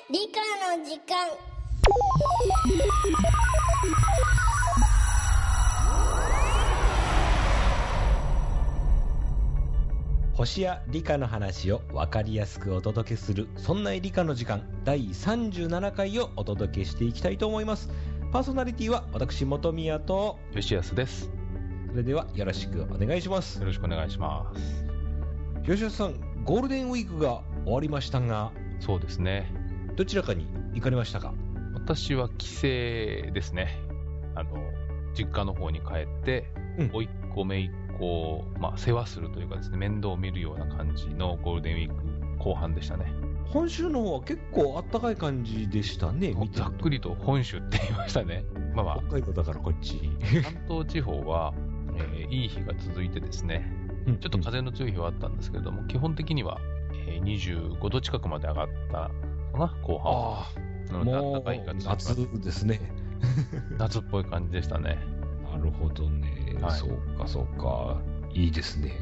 理科の時間。 星や理科の話を分かりやすくお届けする、そんな理科の時間第37回をお届けしていきたいと思います。パーソナリティは私本宮と吉安です。 それではよろしくお願いします。 よろしくお願いします。 吉安さん、ゴールデンウィークが終わりましたが、 そうですね。 どちらかに行かれましたか？ 私は帰省ですね。実家の方に帰って、甥っ子姪っ子を、世話するというかですね、面倒を見るような感じのゴールデンウィーク後半でしたね。 本州の方は結構あったかい感じでしたね。 ざっくりと本州って言いましたね。 北海道だからこっち。 関東地方は、いい日が続いてですね、ちょっと風の強い日はあったんですけれども、基本的には、25度近くまで上がったかな、後半は。なので、暖かい日が続きます。 夏ですね。 夏っぽい感じでしたね。 なるほどね。はい、そうか。いいですね。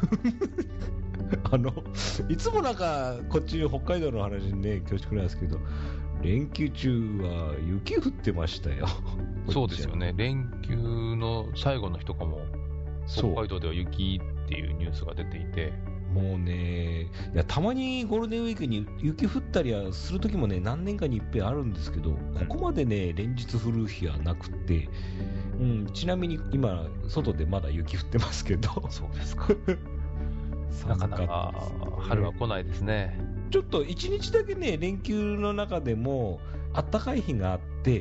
いつもなんか、こっち北海道の話にね、恐縮なんですけど、連休中は雪降ってましたよ。 そうですよね。連休の最後の日とかも、北海道では雪っていうニュースが出ていて、 もうね、たまにゴールデンウィークに雪降ったりはするときもね、何年かに一遍あるんですけど、ここまでね、連日降る日はなくて、ちなみに今、外でまだ雪降ってますけど。 そうですか。なかなか春は来ないですね。 ちょっと一日だけね、連休の中でも、あったかい日があって、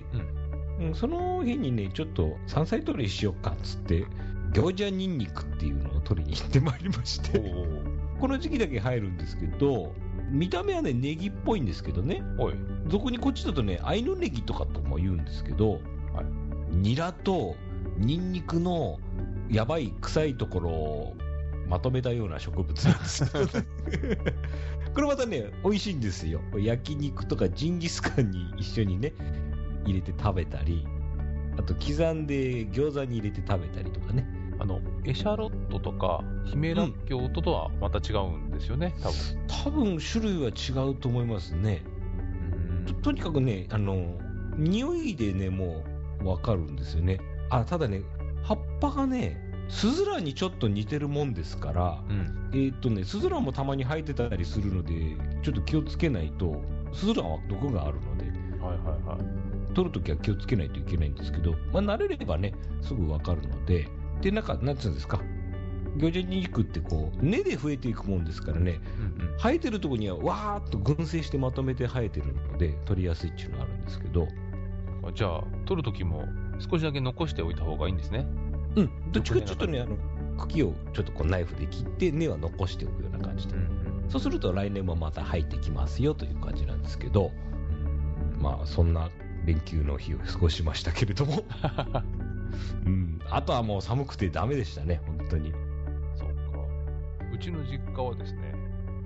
その日にね、ちょっと山菜採りしようかっつって、餃子ニンニクっていうのを取りに行ってまいりまして、この時期だけ入るんですけど、見た目はね、ネギっぽいんですけどね、俗にこっちだとね、アイヌネギとかとも言うんですけど、ニラとニンニクのやばい臭いところをまとめたような植物なんですけどね。これまたね、美味しいんですよ。焼肉とかジンギスカンに一緒にね、入れて食べたり、あと刻んで餃子に入れて食べたりとかね。 エシャロットとかヒメラッキョウとはまた違うんですよね、 多分種類は違うと思いますね。とにかくね、匂いでね、もうわかるんですよね。ただね、葉っぱがね、スズランにちょっと似てるもんですから、スズランもたまに生えてたりするので、ちょっと気をつけないと、スズランは毒があるので、取るときは気をつけないといけないんですけど、慣れればね、すぐわかるので、で、なんつうんですか、餃子ニンニクってこう、根で増えていくもんですからね、生えてるとこにはわーっと群生してまとめて生えてるので、取りやすいっていうのがあるんですけど。 じゃあ、取るときも少しだけ残しておいた方がいいんですね。 どっちかちょっとね、茎をちょっとこうナイフで切って、根は残しておくような感じで。そうすると来年もまた生えてきますよという感じなんですけど、そんな連休の日を過ごしましたけれども。あとはもう寒くてダメでしたね、本当に。 そうか。うちの実家はですね、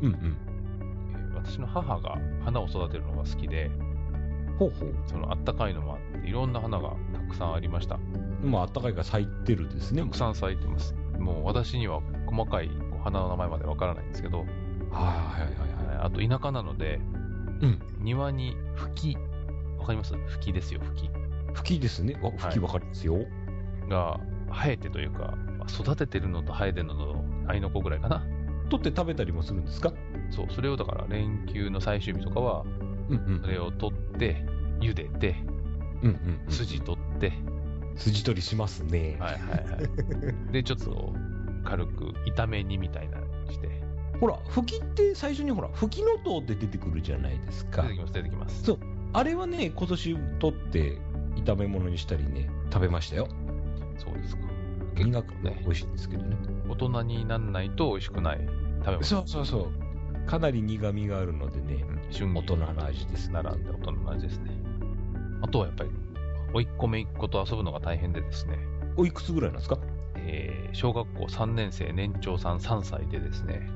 私の母が花を育てるのが好きで、そのあったかいのもあって、いろんな花がたくさんありました。 あったかいから咲いてるですね。 たくさん咲いてます。もう私には細かい花の名前までわからないんですけど、あと田舎なので、庭に吹き、わかります？吹きですよ、吹き。 吹きですね。吹きわかりますよ。 が生えてというか、育ててるのと生えてるのの合いの子ぐらいかな。 取って食べたりもするんですか？ そう、それをだから連休の最終日とかは、それを取って茹でて、筋取って、 筋取りしますね。 でちょっと軽く炒め煮みたいなして。 ほら、吹きって最初にほら、吹きのとうって出てくるじゃないですか。 出てきます。 そう。あれはね、今年取って炒め物にしたりね、食べましたよ。 そうですか。 苦くね、美味しいんですけどね。 大人にならないと美味しくない食べ物。 そう。かなり苦味があるのでね、大人の味です。 並んで大人の味ですね。あとはやっぱり、甥っ子姪っ子と遊ぶのが大変でですね。 おいくつぐらいなんですか？ 小学校3年生、年長さん3歳でですね。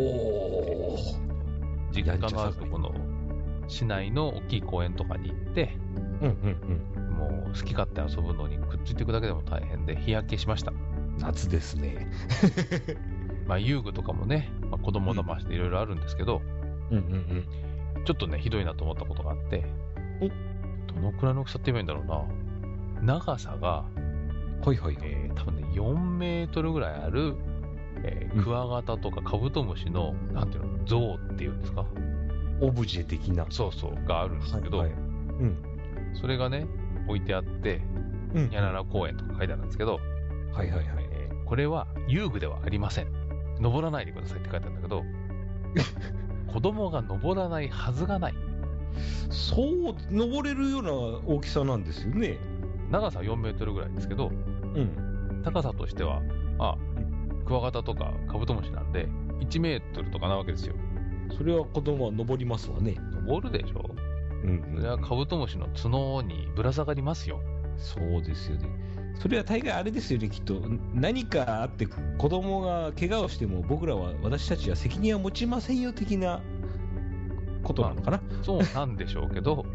実家のあるとこの市内の大きい公園とかに行って、もう好き勝手遊ぶのにくっついていくだけでも大変で日焼けしました。 夏ですね。 遊具とかもね、子供騙していろいろあるんですけど、 ちょっとね、ひどいなと思ったことがあって、どのくらいの大きさって言えばいいんだろうな。長さが、 はいはい。 多分ね、4メートルぐらいある、クワガタとかカブトムシの、なんていうの、像っていうんですか。 オブジェ的な。 そうそう、があるんですけど、 はいはい、 それがね、置いてあって、ニャララ公園とか書いてあるんですけど、 はいはいはい。 これは遊具ではありません。登らないでくださいって書いてあるんだけど、子供が登らないはずがない。 そう、登れるような大きさなんですよね。 長さ4メートルぐらいですけど、高さとしては、クワガタとかカブトムシなんで、1メートルとかなわけですよ。 それは子供は登りますわね。 登るでしょ。それはカブトムシの角にぶら下がりますよ。 そうですよね。それは大概あれですよね、きっと。何かあって子供が怪我をしても私たちは責任は持ちませんよ的なことなのかな。 そうなんでしょうけど、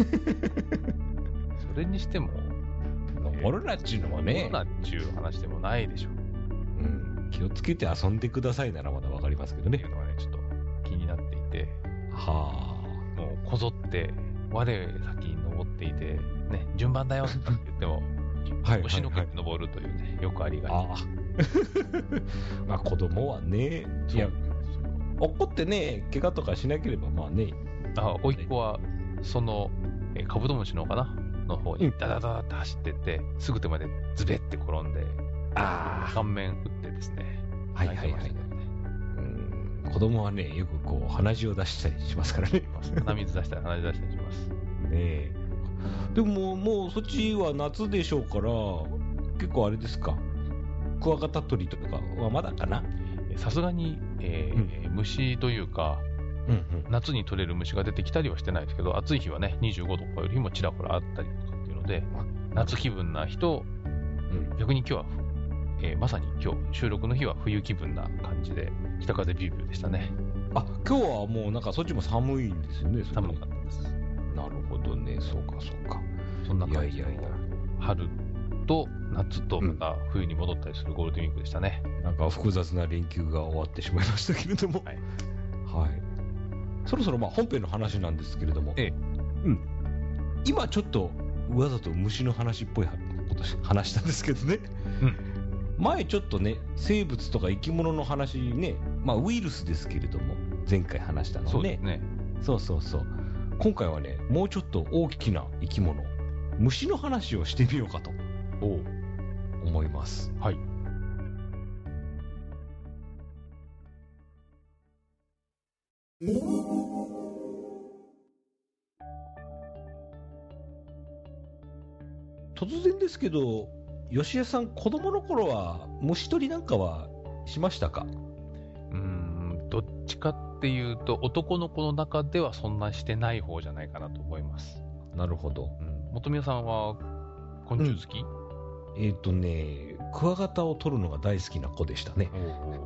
それにしても、 登るなっちゅうのはね。 登るなっちゅう話でもないでしょ。 気をつけて遊んでくださいならまだわかりますけどね。 っていうのがね、ちょっと気になっていて、 もうこぞって、我先に登っていて、ね、順番だよって言っても、押しのけて登るというね、よくありがち。 まあ子供はね、いや、怒ってね、怪我とかしなければまあね。 甥っ子は、その、カブトムシのかなの方にダダダダって走ってって、すぐ手までズベって転んで、顔面打ってですね。 はいはいはい。子供はね、よくこう鼻血を出したりしますからね。 鼻水出したり鼻血出したりします。 ねでももうそっちは夏でしょうから、結構あれですか、クワガタ取りとかはまだかな。 さすがに、虫というか、夏に取れる虫が出てきたりはしてないですけど、暑い日はね、25度超える日もちらほらあったりとかっていうので、夏気分な日と、逆に今日は、まさに今日、収録の日は冬気分な感じで、北風ビュービューでしたね。 今日はもうなんかそっちも寒いんですよね。 寒かったです。 なるほどね、そうかそうか。 そんな感じで、春と夏とまた冬に戻ったりするゴールデンウィークでしたね。 なんか複雑な連休が終わってしまいましたけれども。はい。そろそろ本編の話なんですけれども。今ちょっとわざと虫の話っぽいこと話したんですけどね。前ちょっとね、生物とか生き物の話ね、ウイルスですけれども、前回話したのね。 そうですね。 そう。今回はね、もうちょっと大きな生き物、虫の話をしてみようかと思います。 はい。 突然ですけど、吉江さん、子供の頃は虫取りなんかはしましたか？ どっちかっていうと、男の子の中ではそんなしてない方じゃないかなと思います。 なるほど。 本宮さんは昆虫好き？ クワガタを取るのが大好きな子でしたね。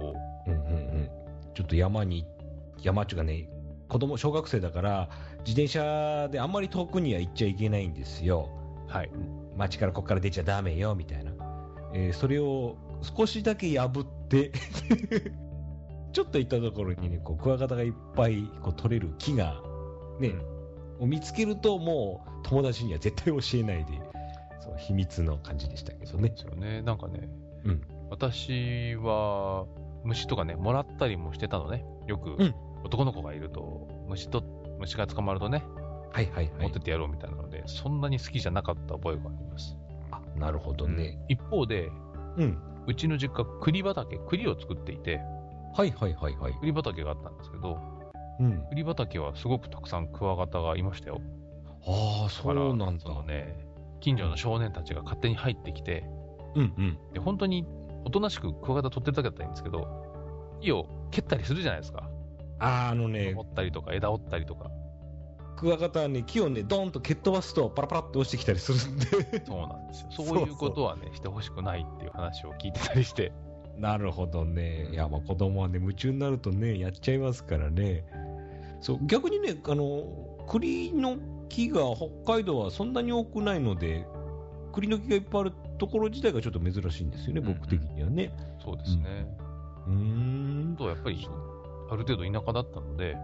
ちょっと山っていうかね、小学生だから自転車であんまり遠くには行っちゃいけないんですよ。 はい。 町からここから出ちゃダメよみたいな。それを少しだけ破ってちょっと行ったところにね、クワガタがいっぱい取れる木がね、を見つけるともう友達には絶対教えないで、そう秘密の感じでしたけどね。 ですよね。なんかね、私は虫とかね、もらったりもしてたのね。よく男の子がいると、虫が捕まるとね、持ってってやろうみたいなので、そんなに好きじゃなかった覚えがあります。 なるほどね。 一方で、うちの実家、栗を作っていて、栗畑があったんですけど、栗畑はすごくたくさんクワガタがいましたよ。 そうなんだ。 近所の少年たちが勝手に入ってきて、で本当におとなしくクワガタ取ってたかったらいいんですけど、木を蹴ったりするじゃないですか。折ったりとか枝折ったりとか。 クワガタはね、木をね、ドーンと蹴っ飛ばすとパラパラっと落ちてきたりするんでそうなんですよ。そういうことはね、してほしくないっていう話を聞いてたりして。 なるほどね。いや、子供はね、夢中になるとね、やっちゃいますからね。そう、逆にね、栗の木が北海道はそんなに多くないので、栗の木がいっぱいあるところ自体がちょっと珍しいんですよね、僕的にはね。 そうですね。とやっぱり、ある程度田舎だったので、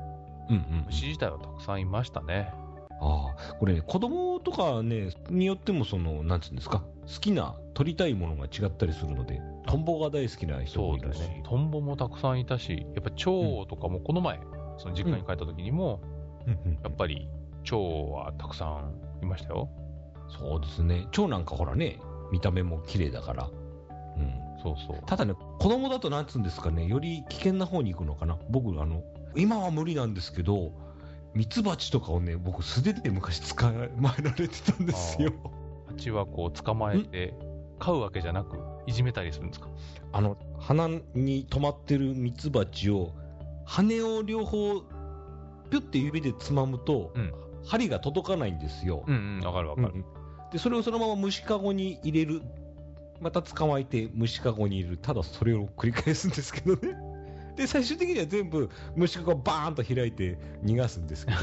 虫自体はたくさんいましたね。 これね、子供とかね、によってもなんていうんですか、好きな、取りたいものが違ったりするので、トンボが大好きな人もいるし。そうだね。 トンボもたくさんいたし、やっぱ蝶とかもこの前、その実家に帰った時にも、やっぱり蝶はたくさんいましたよ。 そうですね。蝶なんかほらね、見た目も綺麗だから。 そうそう。 ただね、子供だとなんつうんですかね、より危険な方に行くのかな。僕、今は無理なんですけど、ミツバチとかをね、僕素手で昔捕まえられてたんですよ。 蜂はこう捕まえて飼うわけじゃなくいじめたりするんですか？ 鼻に止まってるミツバチを羽を両方ピュッて指でつまむと、針が届かないんですよ。 わかるわかる。 でそれをそのまま虫かごに入れる、また捕まえて虫かごに入れる、ただそれを繰り返すんですけどね。で最終的には全部虫かごをバーンと開いて逃がすんですけど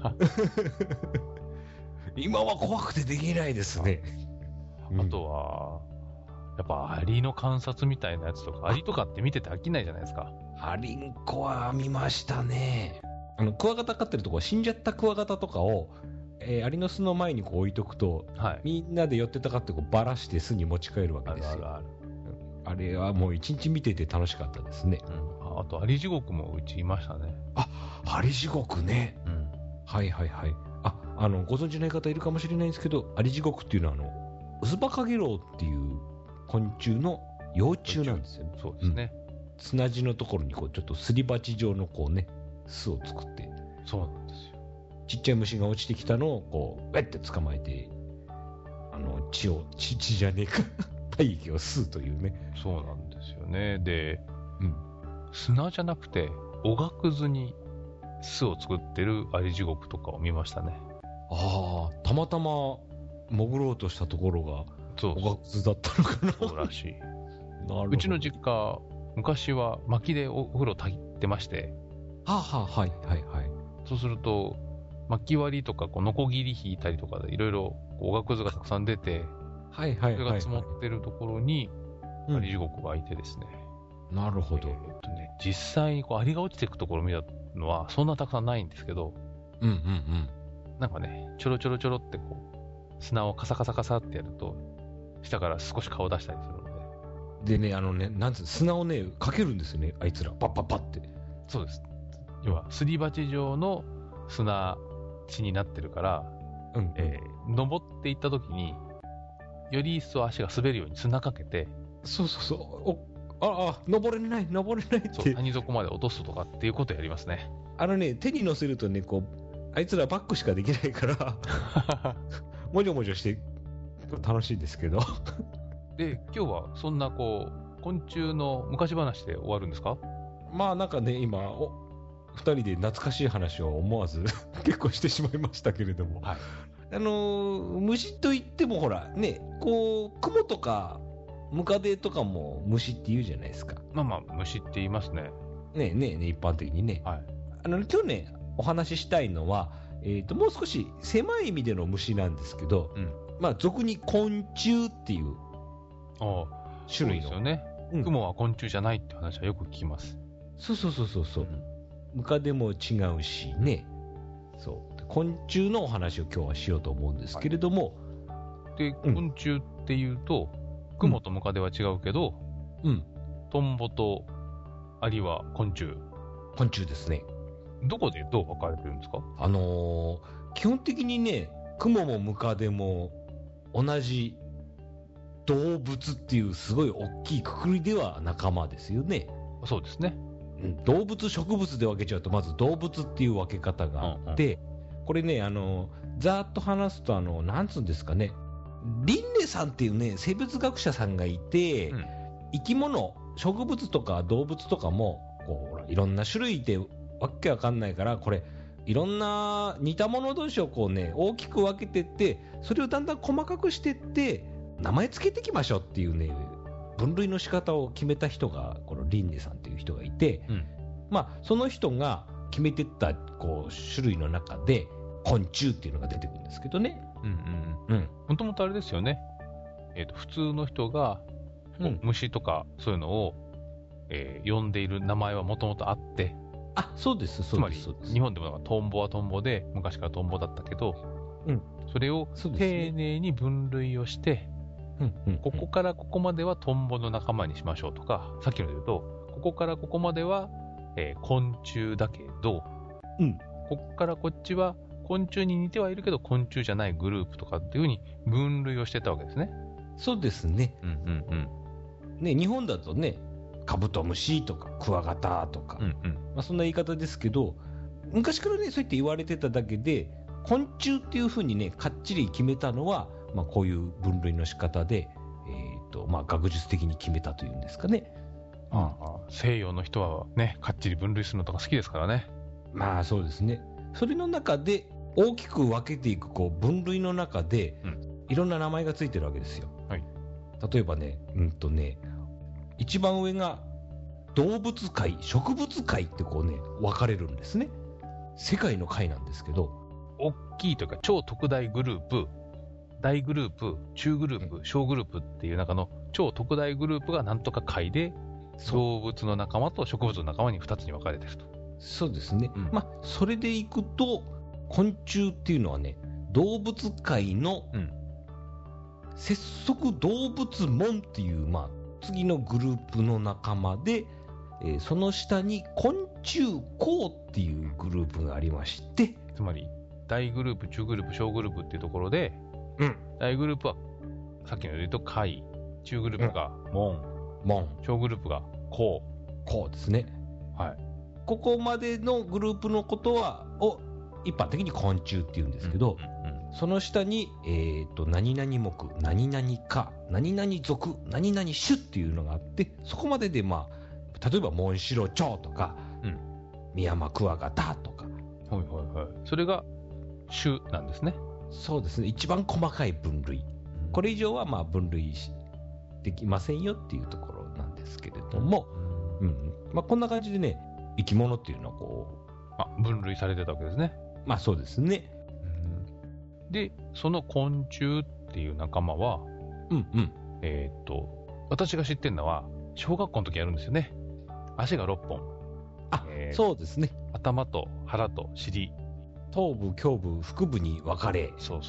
今は怖くてできないですね。 あとはやっぱアリの観察みたいなやつとか、アリとかって見てて飽きないじゃないですか。 アリンコは見ましたね。クワガタ飼ってるとこ、死んじゃったクワガタとかを、アリの巣の前にこう置いとくと、みんなで寄ってたかってこうばらして巣に持ち帰るわけですよ。あれはもう一日見てて楽しかったですね。 あとアリジゴクもうちいましたね。 アリジゴクね。はいはいはい。ご存知ない方いるかもしれないんですけど、アリジゴクっていうのはウズバカゲロウっていう昆虫の幼虫なんですよね。 そうですね。 砂地のところにこうちょっとすり鉢状のこうね、巣を作って。 そうなんですよ。 ちっちゃい虫が落ちてきたのをこう、ウェッて捕まえて、血じゃねえか。体液を吸うというね。 そうなんですよね。で、砂じゃなくて、おがくずに巣を作ってるアリジゴクとかを見ましたね。 たまたま潜ろうとしたところが、おがくずだったのかな。 そうらしい。うちの実家、昔は薪でお風呂炊いてまして。 はいはいはい。 そうすると、薪割りとか、ノコギリ引いたりとかで、いろいろおがくずがたくさん出て、それが積もってるところに、アリジゴクがいてですね。 なるほど。 実際にアリが落ちていくところを見たのは、そんなたくさんないんですけど、なんかね、ちょろちょろちょろってこう、砂をカサカサカサってやると、下から少し顔を出したりするので。でね、なんつう砂をね、かけるんですよね、あいつら。パッパッパって。 そうです。要は、すり鉢状の砂地になってるから、登っていった時に、より一層足が滑るように砂かけて、 登れないって。 谷底まで落とすとかっていうことをやりますね。 手に乗せるとね、こう、あいつらバックしかできないから、もじょもじょして楽しいですけど。 で、今日はそんな昆虫の昔話で終わるんですか？ なんかね、今、二人で懐かしい話を思わず結構してしまいましたけれども。虫といってもほら、ね、雲とか、ムカデとかも虫って言うじゃないですか。 虫って言いますね。 ね、一般的にね。今日ね、お話ししたいのは、もう少し狭い意味での虫なんですけど、俗に昆虫っていう種類の。 そうですよね。雲は昆虫じゃないって話はよく聞きます。 そう。ムカデも違うしね。昆虫のお話を今日はしようと思うんですけれども。 で、昆虫っていうと、雲とムカデは違うけど、トンボとアリは昆虫。 昆虫ですね。 どこでどう分かれてるんですか？ 基本的にね、雲もムカデも同じ動物っていうすごい大きいくくりでは仲間ですよね。 そうですね。 動物、植物で分けちゃうと、まず動物っていう分け方があって、これね、ざーっと話すと、なんつうんですかね、リンネさんっていうね、生物学者さんがいて、生き物、植物とか動物とかも、いろんな種類でわけわかんないから、これ、いろんな似た者同士を大きく分けてって、それをだんだん細かくしてって、名前つけていきましょうっていうね、分類の仕方を決めた人が、このリンネさんっていう人がいて、その人が決めてった種類の中で、昆虫っていうのが出てくるんですけどね。 もともとあれですよね。普通の人が、虫とかそういうのを、呼んでいる名前はもともとあって。 あ、そうです、そうです。 つまり、日本でもトンボはトンボで、昔からトンボだったけど、それを丁寧に分類をして、ここからここまではトンボの仲間にしましょうとか、さっきので言うと、ここからここまでは、昆虫だけど、ここからこっちは昆虫に似てはいるけど昆虫じゃないグループとかっていうふうに分類をしてたわけですね。 そうですね。ね、日本だとね、カブトムシとかクワガタとか、そんな言い方ですけど、昔からね、そうやって言われてただけで、昆虫っていうふうにね、かっちり決めたのは、こういう分類の仕方で、学術的に決めたというんですかね。 西洋の人はね、かっちり分類するのとか好きですからね。 まあそうですね。それの中で大きく分けていく分類の中で、いろんな名前がついてるわけですよ。例えばね、一番上が動物界、植物界って分かれるんですね。世界の界なんですけど、 大きいというか超特大グループ、大グループ、中グループ、小グループっていう中の超特大グループがなんとか界で、動物の仲間と植物の仲間に2つに分かれてると。 そうですね。それでいくと、昆虫っていうのはね、動物界の節足動物門っていう、次のグループの仲間で、その下に昆虫綱っていうグループがありまして、 つまり大グループ、中グループ、小グループっていうところで、大グループはさっきの言うと界、中グループが門、小グループが綱ですね。ここまでのグループのことを一般的に昆虫っていうんですけど、その下に、何々目、何々科、何々属、何々種っていうのがあって、そこまでで例えばモンシロチョウとか、ミヤマクワガタとか、 それが種なんですね。 そうですね。一番細かい分類。これ以上は分類できませんよっていうところなんですけれども、こんな感じでね、生き物っていうのは分類されてたわけですね。 そうですね。 で、その昆虫っていう仲間は、私が知ってるのは、小学校の時やるんですよね。足が6本。 そうですね。 頭と腹と尻。 頭部、胸部、腹部に分かれ。 そう。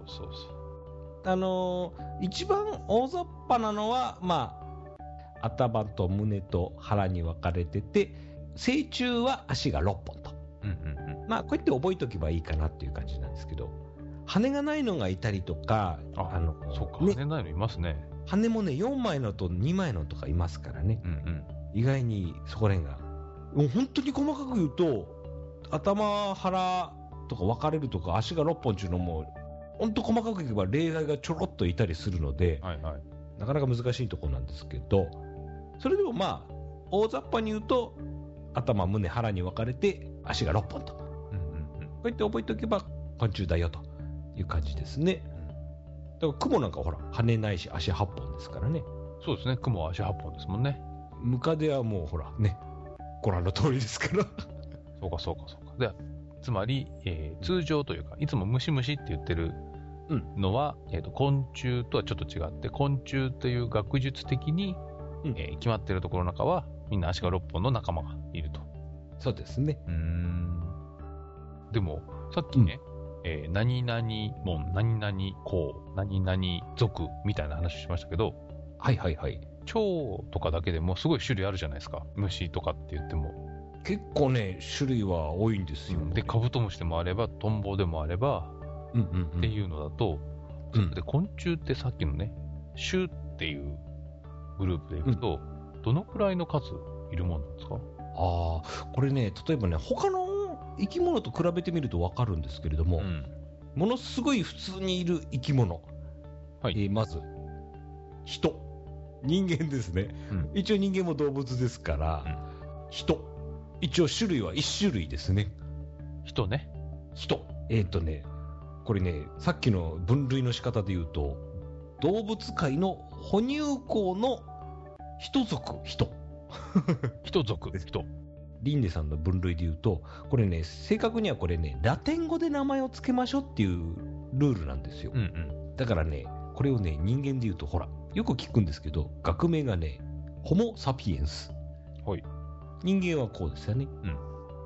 一番大雑把なのは、頭と胸と腹に分かれてて、成虫は足が6本と。こうやって覚えておけばいいかなっていう感じなんですけど、羽がないのがいたりとか、 そうか、羽ないのいますね。 羽もね、4枚のと2枚のとかいますからね。意外にそこら辺が。もう本当に細かく言うと、頭、腹とか分かれるとか、足が6本っていうのも、本当細かく言えば例外がちょろっといたりするので、なかなか難しいところなんですけど、それでも大雑把に言うと、頭、胸、腹に分かれて、足が6本と。こうやって覚えておけば昆虫だよという感じですね。だから雲なんか羽ないし足8本ですからね。 そうですね。雲は足8本ですもんね。 ムカデはもうご覧の通りですから。 そうか。で、つまり、通常というか、いつもムシムシって言ってるのは、昆虫とはちょっと違って、昆虫という学術的に、決まっているところの中は、みんな足が6本の仲間がいると。 そうですね。 でも、さっきね、何々門、何々項、何々属みたいな話をしましたけど、蝶とかだけでもすごい種類あるじゃないですか。虫とかって言っても。 結構ね、種類は多いんですよ。 で、カブトムシでもあれば、トンボでもあれば、っていうのだと、で、昆虫ってさっきのね、種っていうグループでいくと、どのくらいの数いるもんなんですか？ これね、例えばね、他の生き物と比べてみると分かるんですけれども、ものすごい普通にいる生き物。まず、人。人間ですね。一応人間も動物ですから、人。一応種類は1種類ですね。 人ね。 人。これね、さっきの分類の仕方で言うと、動物界の哺乳綱の一族、人。 一族、人。 リンネさんの分類で言うと、これね、正確にはこれね、ラテン語で名前を付けましょうっていうルールなんですよ。だからね、これをね、人間で言うと、よく聞くんですけど、学名がね、ホモ・サピエンス。人間はこうですよね。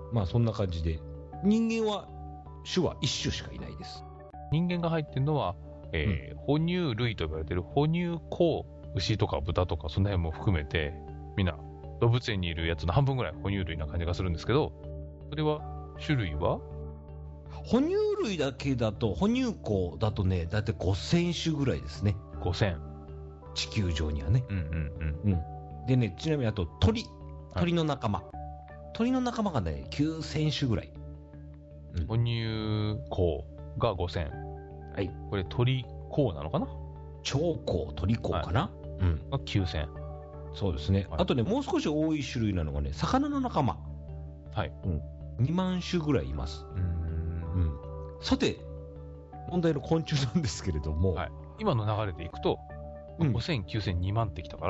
まあそんな感じで、人間は種は1種しかいないです。 人間が入ってるのは、哺乳類と呼ばれてる哺乳綱、牛とか豚とかその辺も含めて、みんな動物園にいるやつの半分ぐらい哺乳類な感じがするんですけど、それは種類は哺乳類だけだと、哺乳綱だとね、だいたい5000種ぐらいですね。 5000。 地球上にはね。でね、ちなみにあと鳥の仲間。鳥の仲間がね、9000種ぐらい。 哺乳綱が5000。 はい。 これ鳥綱なのかな？ 鳥綱、鳥綱かな？ が9000。 そうですね。あとね、もう少し多い種類なのがね、魚の仲間。 はい。 2万種ぐらいいます。さて、問題の昆虫なんですけれども、 今の流れでいくと、5000、9000、2万ってきたから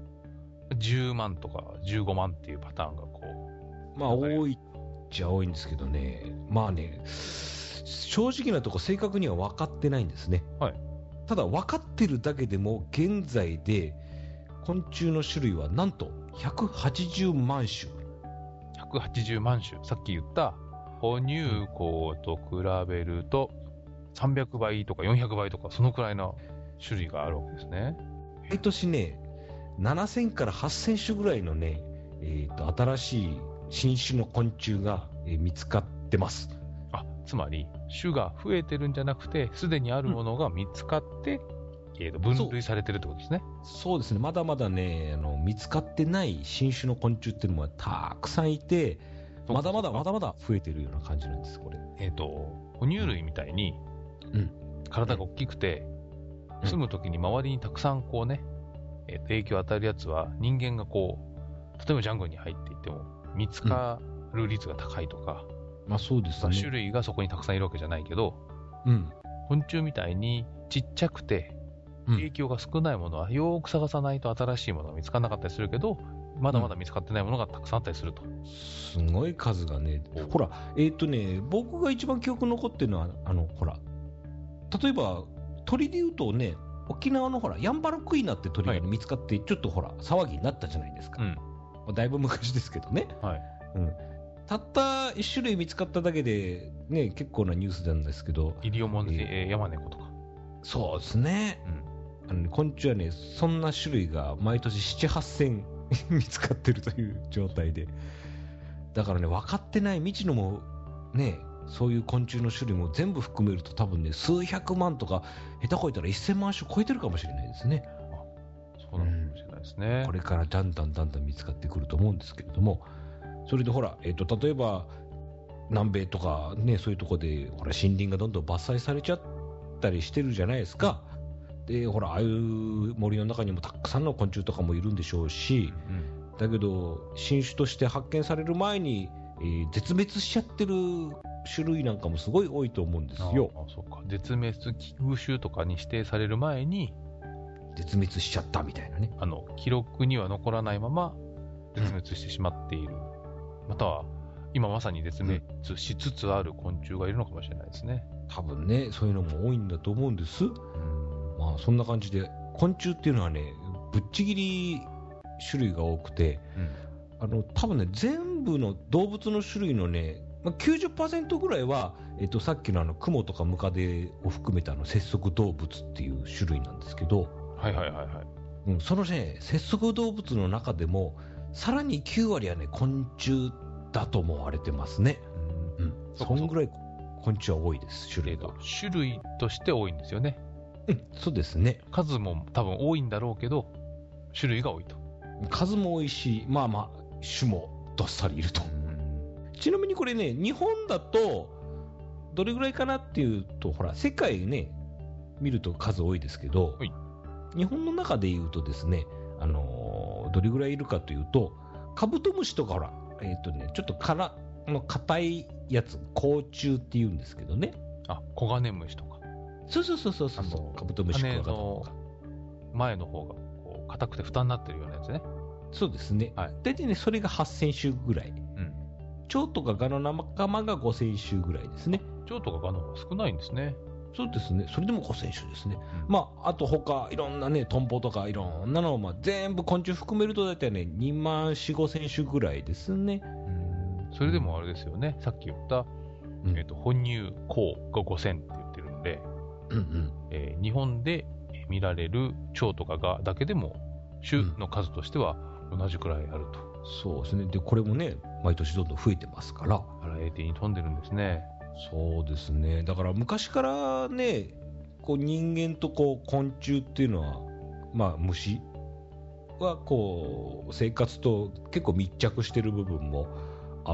、10万とか15万っていうパターンがこう。 まあ、多いっちゃ多いんですけどね、まあね、正直なとこ正確には分かってないんですね。ただ、分かってるだけでも、現在で昆虫の種類はなんと180万種。 180万種。さっき言った哺乳綱と比べると300倍とか400倍とかそのくらいの種類があるわけですね。 毎年ね、7000から8000種ぐらいのね、新しい新種の昆虫が見つかってます。 つまり種が増えてるんじゃなくて、すでにあるものが見つかって、分類されてるってことですね。 そうですね。まだまだね、見つかってない新種の昆虫っていうのはたくさんいて、まだまだ増えてるような感じなんです、これ。 哺乳類みたいに、体が大きくて、住むときに周りにたくさんこうね、影響を与えるやつは、人間がこう、例えばジャングルに入っていっても、見つかる率が高いとか、 まあそうですね。 種類がそこにたくさんいるわけじゃないけど、昆虫みたいにちっちゃくて、影響が少ないものはよーく探さないと新しいものが見つからなかったりするけど、まだまだ見つかってないものがたくさんあったりすると。 すごい数がね、ほら、僕が一番記憶に残ってるのは、ほら、例えば鳥でいうとね、沖縄のほら、ヤンバルクイナって鳥が見つかって、ちょっとほら、騒ぎになったじゃないですか。だいぶ昔ですけどね。たった1種類見つかっただけで、ね、結構なニュースなんですけど。 イリオモンテヤマネコとか。 そうですね。昆虫はね、そんな種類が毎年7、8000見つかってるという状態で。だからね、分かってない未知のも、ね、そういう昆虫の種類も全部含めると多分ね、数百万とか、下手こいたら1000万種超えてるかもしれないですね。 そうなのかもしれないですね。 これからだんだん見つかってくると思うんですけれども、それでほら、例えば、南米とかね、そういうところで、ほら、森林がどんどん伐採されちゃったりしてるじゃないですか。で、ほら、ああいう森の中にもたくさんの昆虫とかもいるんでしょうし、だけど、新種として発見される前に、絶滅しちゃってる種類なんかもすごい多いと思うんですよ。 そうか。絶滅危惧種とかに指定される前に、 絶滅しちゃったみたいなね。 記録には残らないまま、絶滅してしまっている。または、今まさに絶滅しつつある昆虫がいるのかもしれないですね。 多分ね、そういうのも多いんだと思うんです。まあ、そんな感じで、昆虫っていうのはね、ぶっちぎり種類が多くて、多分ね、全部の動物の種類のね、90% ぐらいは、さっきのクモとかムカデを含めた節足動物っていう種類なんですけど、そのね、節足動物の中でも、さらに9割はね、昆虫だと思われてますね。そんぐらい昆虫は多いです、種類が。 種類として多いんですよね。 そうですね。 数も多分多いんだろうけど、種類が多いと。 数も多いし、まあまあ、種もどっさりいると。ちなみにこれね、日本だと、どれぐらいかなっていうと、ほら、世界ね、見ると数多いですけど、日本の中で言うとですね、どれぐらいいるかというと、カブトムシとかほら、ちょっと硬いやつ、甲虫って言うんですけどね。 コガネムシとか。 そう、カブトムシ、クワガタとか。 前の方がこう硬くて負担になってるようなやつね。 そうですね。大体ね、それが8000種ぐらい。蝶とかガの仲間が5000種ぐらいですね。 蝶とかガの方が少ないんですね。 そうですね。それでも5000種ですね。まあ、あと他、いろんなね、トンボとかいろんなのを、全部昆虫含めると大体ね、2万4、5000種ぐらいですね。 それでもあれですよね、さっき言った、本乳項が5000って言ってるんで、日本で見られる蝶とかがだけでも種の数としては同じくらいあると。 そうですね。で、これもね、毎年どんどん増えてますから。 バラエティに富んでるんですね。 そうですね。だから昔からね、こう人間とこう昆虫っていうのは、まあ虫はこう生活と結構密着してる部分もあって、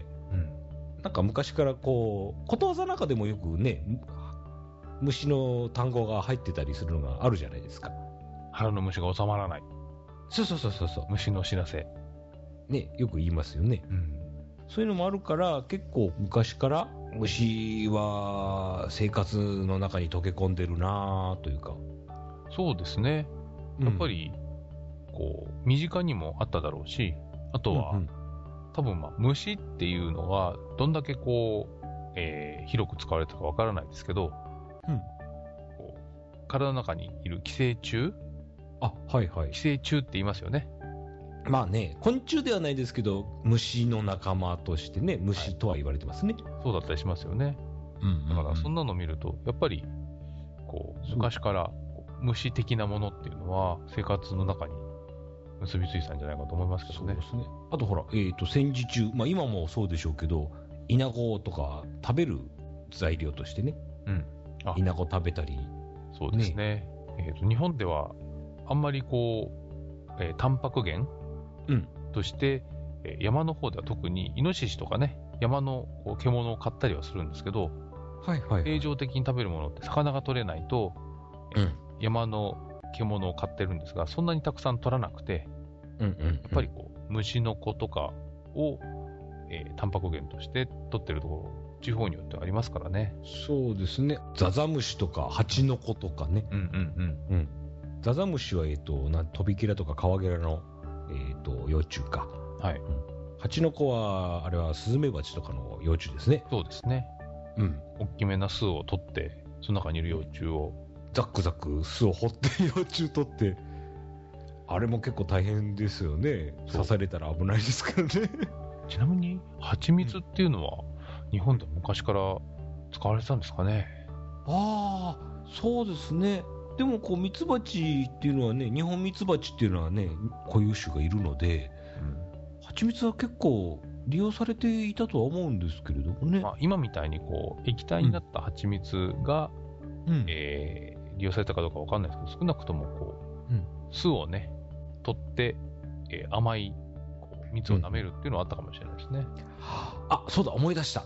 なんか昔からこうことわざの中でもよくね、虫の単語が入ってたりするのがあるじゃないですか。 腹の虫が収まらない。 そう。 虫の知らせ。 ね、よく言いますよね。そういうのもあるから、結構昔から虫は生活の中に溶け込んでるなというか。 そうですね。やっぱり、こう、身近にもあっただろうし、あとは、多分虫っていうのは、どんだけこう、広く使われたかわからないですけど、こう体の中にいる寄生虫？寄生虫って言いますよね。 まあね、昆虫ではないですけど、虫の仲間としてね、虫とは言われてますね。 そうだったりしますよね。だからそんなの見ると、やっぱり、こう、昔から虫的なものっていうのは、生活の中に結びついたんじゃないかと思いますけどね。 そうですね。あとほら、戦時中、まあ今もそうでしょうけど、イナゴとか食べる材料としてね、イナゴ食べたり。 そうですね。日本では、あんまりこう、タンパク源として、山の方では特にイノシシとかね、山のこう獣を飼ったりはするんですけど、定常的に食べるものって魚が取れないと、山の獣を飼ってるんですが、そんなにたくさん取らなくて、やっぱりこう虫の子とかを、タンパク源として取ってるところ、地方によってはありますからね。 そうですね。ザザムシとかハチノコとかね。ザザムシはトビキラとかカワゲラの幼虫か。ハチノコはあれはスズメバチとかの幼虫ですね。 そうですね。大きめな巣を取って、その中にいる幼虫をザックザク巣を掘って幼虫取って、あれも結構大変ですよね。刺されたら危ないですからね。 ちなみに蜂蜜っていうのは日本で昔から使われてたんですかね。 そうですね。でもこうミツバチっていうのはね、日本ミツバチっていうのはね、固有種がいるので、蜂蜜は結構利用されていたとは思うんですけれどもね。 今みたいにこう液体になった蜂蜜が、利用されたかどうかわかんないですけど、少なくともこう、巣をね取って、甘いこう蜜を舐めるっていうのはあったかもしれないですね。 そうだ、思い出した。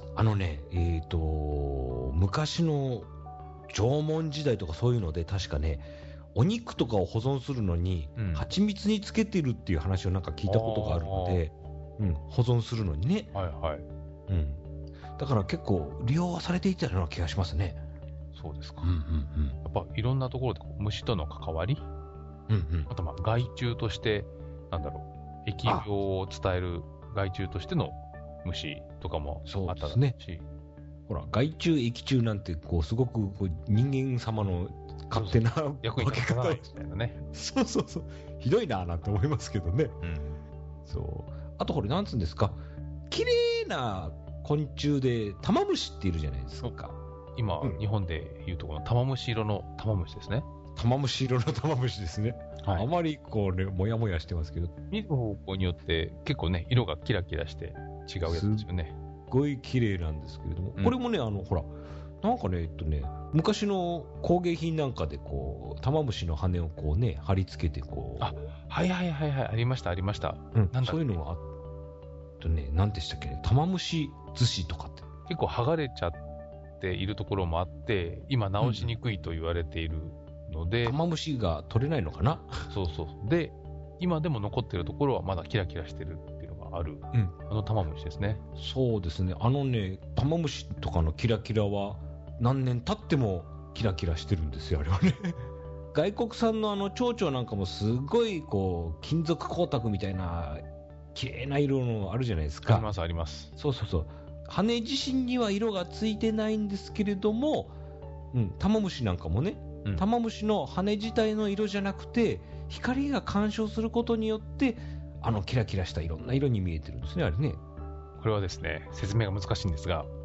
昔の縄文時代とかそういうので、確かね、お肉とかを保存するのに、蜂蜜につけてるっていう話をなんか聞いたことがあるので、保存するのにね。だから結構利用はされていたような気がしますね。 そうですか。やっぱいろんなところで虫との関わり、あと害虫として、疫病を伝える害虫としての虫とかもあっただろうし、 ほら、害虫、益虫なんて、こう、すごくこう人間様の勝手な役に立たないみたいなね。 ひどいなぁなんて思いますけどね。あとこれ、なんつうんですか、綺麗な昆虫で、タマムシっているじゃないですか。 今、日本でいうとこのタマムシ色のタマムシですね。 タマムシ色のタマムシですね。あまりこうね、もやもやしてますけど。 見る方向によって結構ね、色がキラキラして違うやつですよね。 すごい綺麗なんですけれども、これもね、ほら、なんかね、昔の工芸品なんかでこう、タマムシの羽をこうね、貼り付けてこう。 ありました、ありました。 そういうのがなんでしたっけ、タマムシ寿司とかって。 結構剥がれちゃっているところもあって、今直しにくいと言われているので。 タマムシが取れないのかな。 で、今でも残っているところはまだキラキラしてるっていうのがある。あのタマムシですね。 そうですね。タマムシとかのキラキラは何年経ってもキラキラしてるんですよ、あれはね。外国産の蝶々なんかもすごいこう金属光沢みたいな綺麗な色のあるじゃないですか。 あります。 羽自身には色がついてないんですけれども、タマムシなんかもね、タマムシの羽自体の色じゃなくて、光が干渉することによってキラキラしたいろんな色に見えてるんですね、あれね。 これはですね、説明が難しいんですが、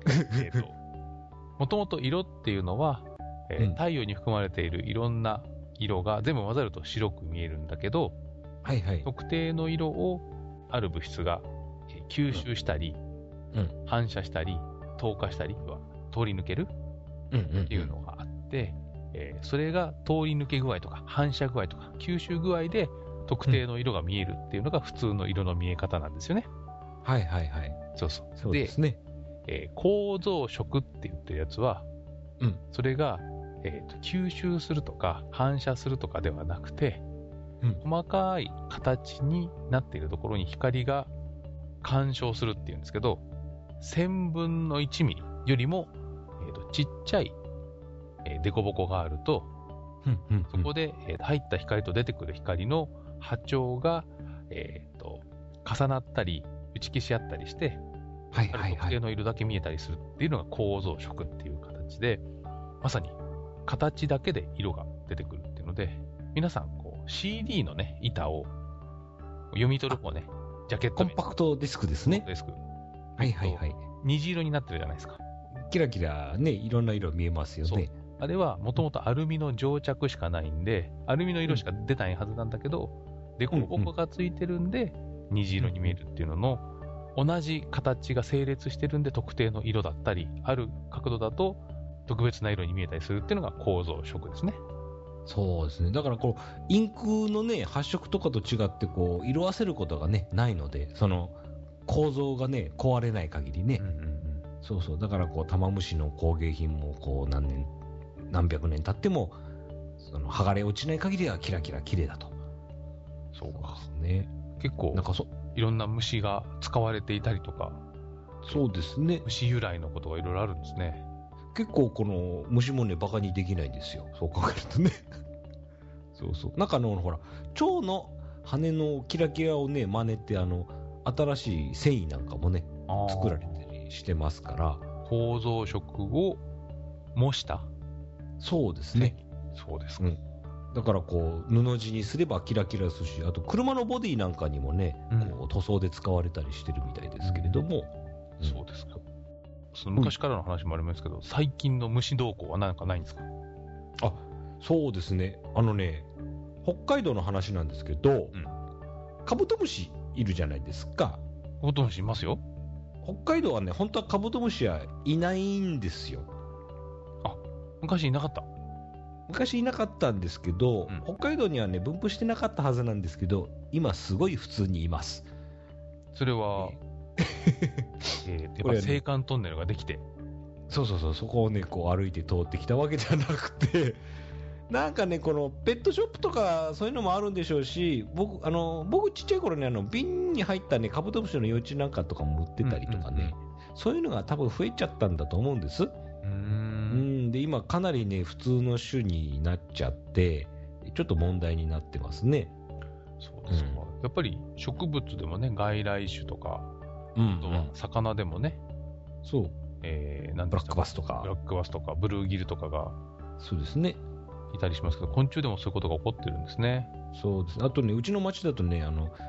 もともと色っていうのは、太陽に含まれているいろんな色が全部混ざると白く見えるんだけど、 はいはい。 特定の色をある物質が吸収したり、反射したり、透過したり、通り抜けるっていうのがあって、それが通り抜け具合とか反射具合とか吸収具合で特定の色が見えるっていうのが普通の色の見え方なんですよね。 はいはいはい。 そうですね。 構造色って言ってるやつは、それが、吸収するとか反射するとかではなくて、細かい形になっているところに光が干渉するっていうんですけど、1000分の1ミリよりも、ちっちゃい、凸凹があると、そこで、入った光と出てくる光の波長が、重なったり打ち消し合ったりして、特定の色だけ見えたりするっていうのが構造色っていう形で、まさに形だけで色が出てくるっていうので、皆さんこう CD のね板を読み取る方ね、ジャケットコンパクトディスクですね。 ディスク。 はいはいはい。 虹色になってるじゃないですか。 キラキラね、いろんな色見えますよね。 あれはもともとアルミの蒸着しかないんで、アルミの色しか出ないはずなんだけど、凸凹がついてるんで虹色に見えるっていうのの、同じ形が整列してるんで特定の色だったり、ある角度だと特別な色に見えたりするっていうのが構造色ですね。 そうですね。だからこうインクのね発色とかと違ってこう色あせることがねないので、その構造がね壊れない限りね。そうそう。だからこう玉虫の工芸品もこう何百年経ってもその剥がれ落ちない限りはキラキラ綺麗だと。 そうか。 そうですね。 結構いろんな虫が使われていたりとか。 そうですね。 虫由来のことがいろいろあるんですね。 結構この虫もねバカにできないんですよ。そう考えるとね。そうそう。なんかほら蝶の羽のキラキラをね真似て新しい繊維なんかもね作られたりしてますから。 構造色を模した。 そうですね。 そうですか。 だからこう布地にすればキラキラするし、あと車のボディなんかにもね、こう塗装で使われたりしてるみたいですけれども。 そうですか。その昔からの話もありますけど、最近の虫動向は何かないんですか？ あ、そうですね。北海道の話なんですけど、カブトムシいるじゃないですか。 カブトムシいますよ。 北海道はね、本当はカブトムシはいないんですよ。 あ、昔いなかった。 昔いなかったんですけど、北海道にはね分布してなかったはずなんですけど、今すごい普通にいます。 それは、やっぱ青函トンネルができて、 そうそこをねこう歩いて通ってきたわけじゃなくて、なんかねこのペットショップとかそういうのもあるんでしょうし、僕ちっちゃい頃に瓶に入ったねカブトムシの幼虫なんかとかも売ってたりとかね、そういうのが多分増えちゃったんだと思うんです。で今かなりね普通の種になっちゃってちょっと問題になってますね。 そうですか。やっぱり植物でもね、外来種とか、あとは魚でもね、 そう、ブラックバスとかブルーギルとかがそうですねいたりしますけど、昆虫でもそういうことが起こってるんですね。 そうです。あとね、うちの町だとね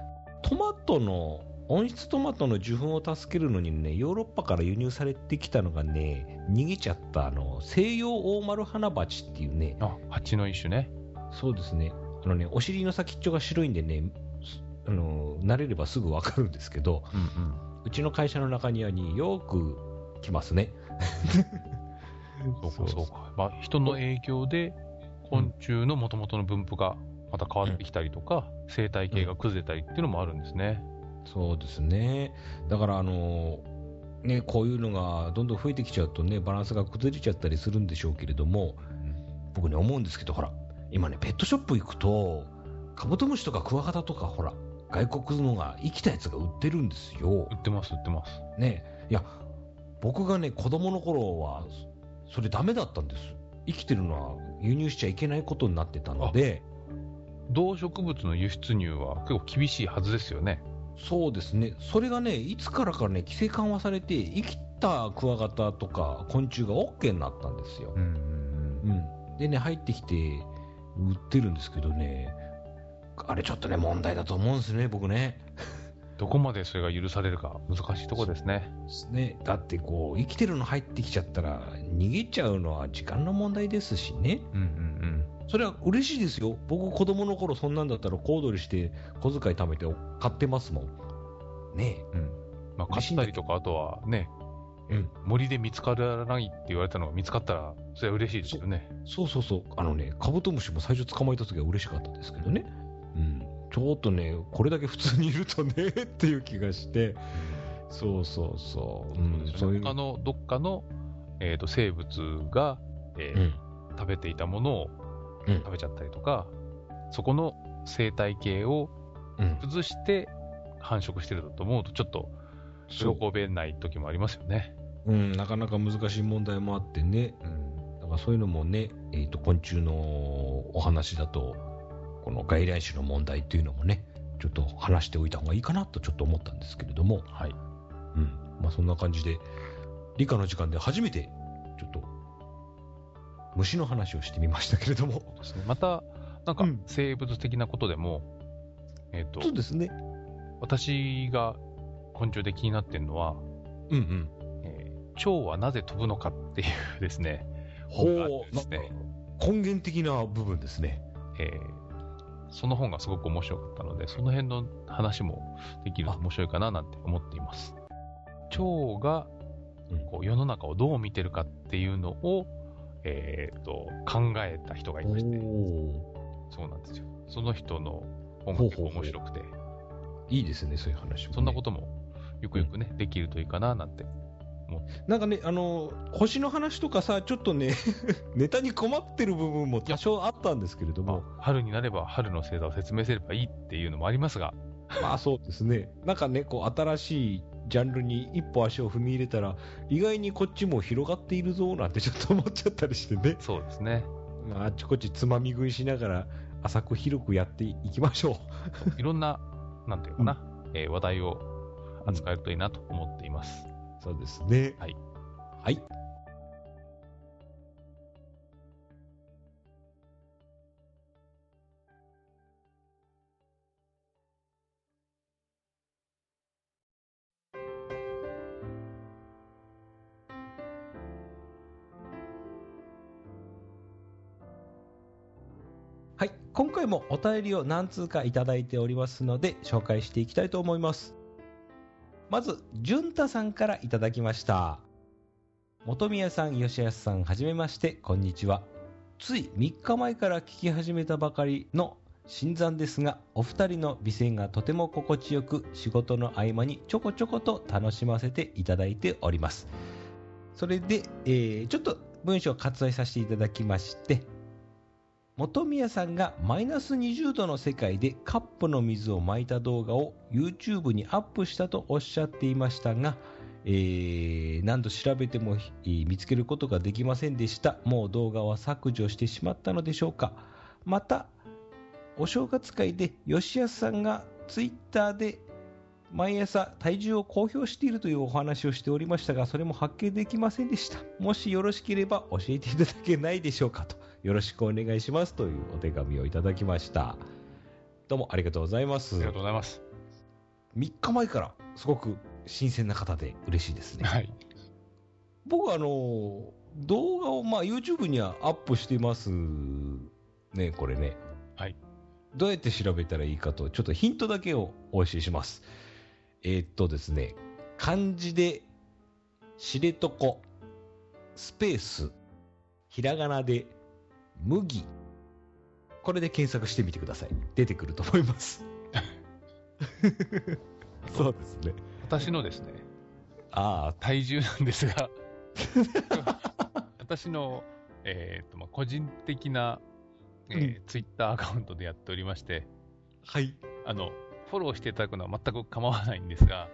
温室トマトの受粉を助けるのにね、ヨーロッパから輸入されてきたのがね、逃げちゃった西洋大丸花鉢っていうね。 蜂の一種ね。 そうですね。お尻の先っちょが白いんでね、慣れればすぐわかるんですけど、うちの会社の中庭によく来ますね。 そうか。人の影響で昆虫の元々の分布がまた変わってきたりとか、生態系が崩れたりっていうのもあるんですね。 そうですね。だからね、こういうのがどんどん増えてきちゃうとね、バランスが崩れちゃったりするんでしょうけれども、僕ね思うんですけど、ほら今ねペットショップ行くとカブトムシとかクワガタとかほら外国のが生きたやつが売ってるんですよ。 売ってますね。いや僕がね子供の頃はそれダメだったんです。生きてるのは輸入しちゃいけないことになってたので。 動植物の輸出入は結構厳しいはずですよね。 そうですね。それがねいつからかね規制緩和されて、生きたクワガタとか昆虫が OK になったんですよ。でね入ってきて売ってるんですけどね、あれちょっとね問題だと思うんですね、僕ね。 どこまでそれが許されるか難しいところですね。 ですね。だってこう、生きてるの入ってきちゃったら、逃げちゃうのは時間の問題ですしね。 うんうんうん。 それは嬉しいですよ。僕、子供の頃そんなんだったら小躍りして小遣い貯めて買ってますもん。ねえ。うん。まあ、買ったりとか、あとはね、森で見つからないって言われたのが見つかったら、それは嬉しいですよね。 そう。カブトムシも最初捕まえた時は嬉しかったですけどね。ちょっとね、これだけ普通にいるとねっていう気がして、そう。 そういうどっかの、生物が、食べていたものを食べちゃったりとか、そこの生態系を崩して繁殖してると思うと、ちょっと喜べない時もありますよね。 なかなか難しい問題もあってね。だからそういうのもね、昆虫のお話だと、この外来種の問題っていうのもね、ちょっと話しておいた方がいいかなとちょっと思ったんですけれども、 はい。 まあそんな感じで、理科の時間で初めて、ちょっと、虫の話をしてみましたけれども。 また、なんか、生物的なことでも、 そうですね。 私が昆虫で気になってるのは、蝶はなぜ飛ぶのかっていうですね、 ですね。根源的な部分ですね。 その本がすごく面白かったので、その辺の話もできると面白いかななんて思っています。蝶がこう世の中をどう見てるかっていうのを、考えた人がいまして、そうなんですよ。その人の本が結構面白くて、 いいですね、そういう話も、ね。 そんなこともゆくゆくね、できるといいかななんて。 なんかね、星の話とかさ、ちょっとね、ネタに困ってる部分も多少あったんですけれども。 春になれば春の星座を説明すればいいっていうのもありますが。 まあそうですね。なんかね、こう新しいジャンルに一歩足を踏み入れたら、意外にこっちも広がっているぞなんてちょっと思っちゃったりしてね。 そうですね。 まあ、あっちこっちつまみ食いしながら、浅く広くやっていきましょう。いろんな、なんていうかな、話題を扱えるといいなと思っています。 そうですね。 はい。 はい。はい。今回もお便りを何通かいただいておりますので、紹介していきたいと思います。まず、潤太さんからいただきました。本宮さん、吉安さん、はじめまして、こんにちは。つい3日前から聞き始めたばかりの新参ですが、お二人の美声がとても心地よく、仕事の合間にちょこちょこと楽しませていただいております。それで、ちょっと文章を割愛させていただきまして、本宮さんがマイナス20度の世界でカップの水を撒いた動画を YouTube にアップしたとおっしゃっていましたが、何度調べても見つけることができませんでした。もう動画は削除してしまったのでしょうか。また、お正月会で吉安さんが Twitter で毎朝体重を公表しているというお話をしておりましたが、それも発見できませんでした。もしよろしければ教えていただけないでしょうかと。よろしくお願いしますというお手紙をいただきました。どうもありがとうございます。 ありがとうございます。 3日前からすごく新鮮な方で嬉しいですね。 はい。 僕は動画をYouTube にはアップしてますね、これね。 はい。 どうやって調べたらいいかと、ちょっとヒントだけをお教えします。ですね、漢字で知床、スペース、ひらがなで麦。これで検索してみてください。出てくると思います。そうですね。 私のですね、体重なんですが、私の、個人的な、ツイッターアカウントでやっておりまして、 はい。 フォローしていただくのは全く構わないんですが、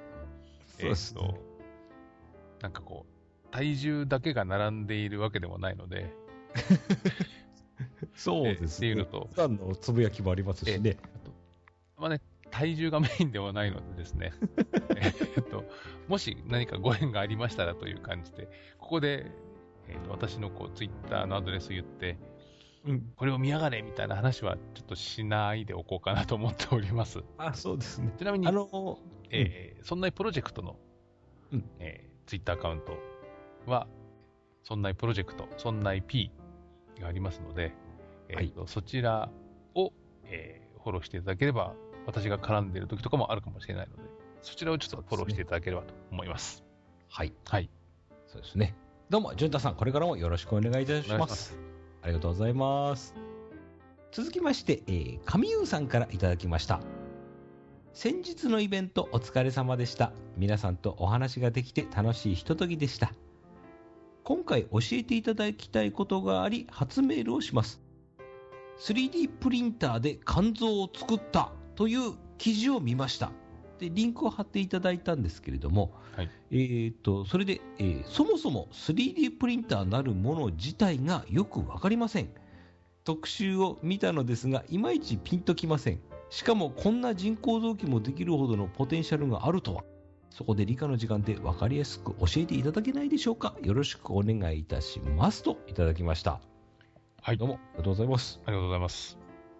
なんかこう、体重だけが並んでいるわけでもないので、 そうですね。 っていうのと、 普段のつぶやきもありますしね。 まあね、体重がメインではないのでですね、もし何かご縁がありましたらという感じで、ここで、私のツイッターのアドレスを言って、 これを見やがれみたいな話はちょっとしないでおこうかなと思っております。 そうですね。 ちなみに、そんなプロジェクトの、ツイッターアカウントは、そんなプロジェクト、そんな P がありますので、そちらを、フォローしていただければ、私が絡んでいる時とかもあるかもしれないので、そちらをちょっとフォローしていただければと思います。 はい。 はい。 そうですね。どうも、淳太さん、これからもよろしくお願いいたします。ありがとうございます。続きまして、上優さんからいただきました。先日のイベントお疲れ様でした。皆さんとお話ができて楽しいひとときでした。今回教えていただきたいことがあり、初メールをします。3D プリンターで肝臓を作ったという記事を見ました。で、リンクを貼っていただいたんですけれども、 はい、 それで、そもそも 3D プリンターなるもの自体がよくわかりません。特集を見たのですが、いまいちピンときません。しかもこんな人工臓器もできるほどのポテンシャルがあるとは。そこで理科の時間で分かりやすく教えていただけないでしょうか。よろしくお願いいたしますといただきました。 はい。 どうもありがとうございます。 ありがとうございます。